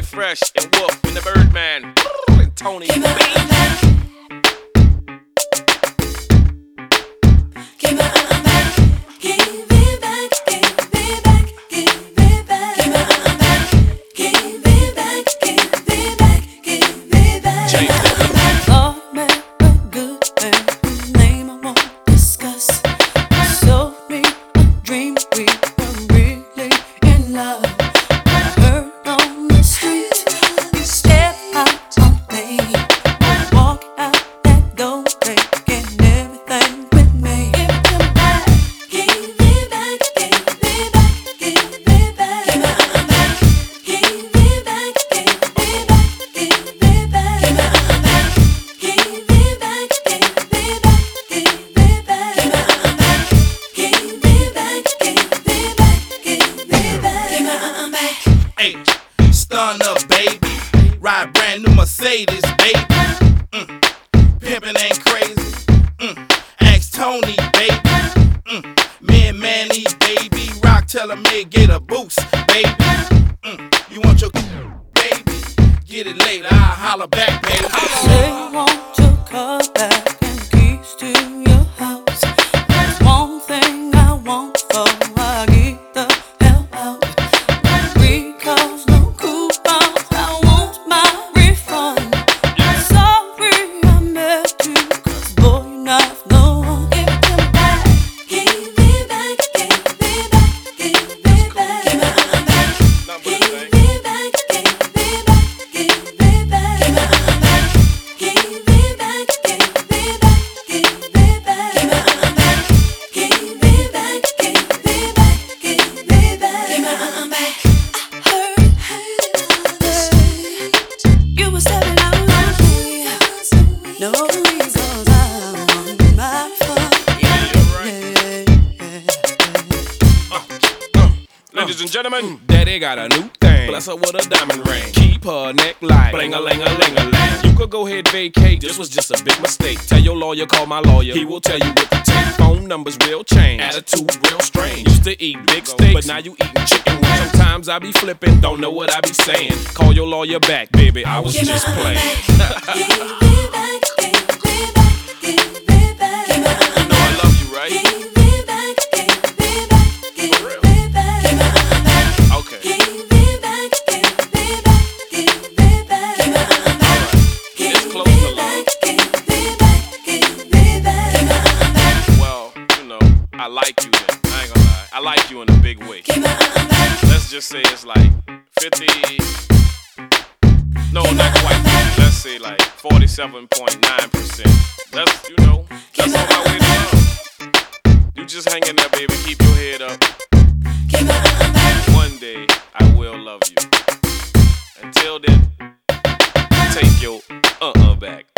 Charlie Fresh and Wolf and the Birdman and Tony. Give me back. Give me back. Give me back. Give me back. Give me back. Give me back. Give me back. Give me back. Give me back. Lord, man, a good man whose name I won't discuss. He showed me a dream we were really in love. I heard on the street, you step out on me, walk out that door, taking everything with me. Give me back. Give me back. Give me back. Give me back. Give me back. Give me back. Give me back. Give me back. Give me back. Give me back. Give me back. Give me back. Give me back. Hey, stun up, baby. Ride brand new Mercedes, baby. Pimpin' ain't crazy. Ask Tony, baby. Me and Manny, baby. Rock, tell him they get a boost, baby. You want your baby? Get it later, I'll holler back, baby. Say you want your car back and keys to your house. There's one thing I want for I get the hell out. No recalls, no coupons, I want my refund. I'm sorry I met you, 'cause boy, you're not no one. Give me back. Give me back. Give me back. Give me back. Give me back. Give me back. Give me back. Give me back. Give me back. Give me back. Give me back. Give me back. Give me back. Give me back. You were stepping out on me. No reasons I'm my fault. Ladies and gentlemen, Daddy got a new thing. Bless her with a diamond ring. Keep her neck light. Bling-a-ling-a-ling-a-ling. You could go ahead vacate. This was just a big mistake. Tell your lawyer, call my lawyer. He will tell you what to take. Phone numbers will change. Attitude real strange. Used to eat big steaks, but now you eating chicken wings. Sometimes I be flipping, don't know what I be saying. Call your lawyer back, baby. I was just playing. Give me back. Give me back. Give me back. You know I love you, right? Give me back. Give me back. Give me back. Okay. Give me back. Give me back. Give me back. It's close to love. Give me back. Give me back. Well, you know, I like you then. I ain't gonna lie. I like you in a big way. Give me back. Let's just say it's like 50. No, not quite. Let's say like 47.9%. That's, you know, that's on my way to love. You just hang in there, baby. Keep your head up. Give me back. One day, I will love you. Until then, take your back.